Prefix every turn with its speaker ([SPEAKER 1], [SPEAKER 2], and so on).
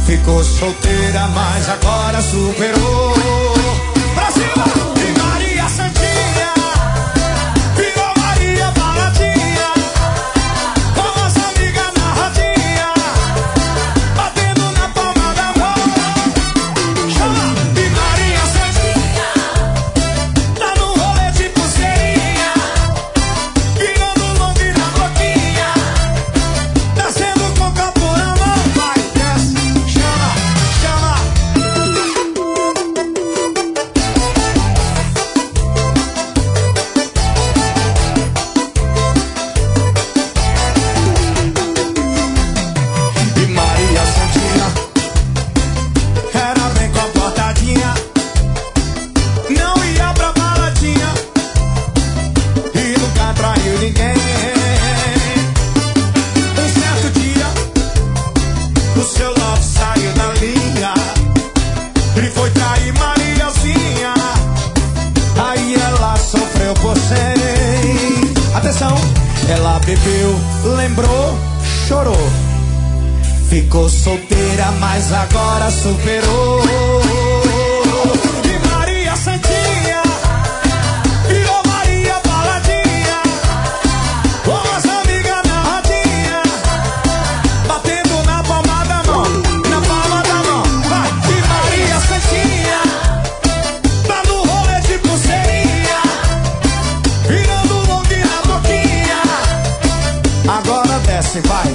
[SPEAKER 1] Ficou solteira, mas agora superou. Pra cima! E Maria Santinha virou Maria Baladinha, com as amigas na rodinha, batendo na palma da mão. Chama! E Maria Santinha tá no rolê de pulseirinha, virando long na boquinha, descendo com copo na mão. Vai, desce, chama, chama. E Maria Santinha era bem comportadinha, não ia pra baladinha e nunca traiu ninguém. Um certo dia o seu love saiu da linha, ele foi trair Mariazinha, aí ela sofreu por 100. Atenção! Ela bebeu, lembrou, chorou. Ficou solteira, mas agora superou. E Maria Santinha virou Maria Baladinha, com as amigas na rodinha, batendo na palma da mão, na palma da mão. Vai! E Maria Santinha tá no rolê de pulseirinha, virando long na boquinha. Agora desce, vai!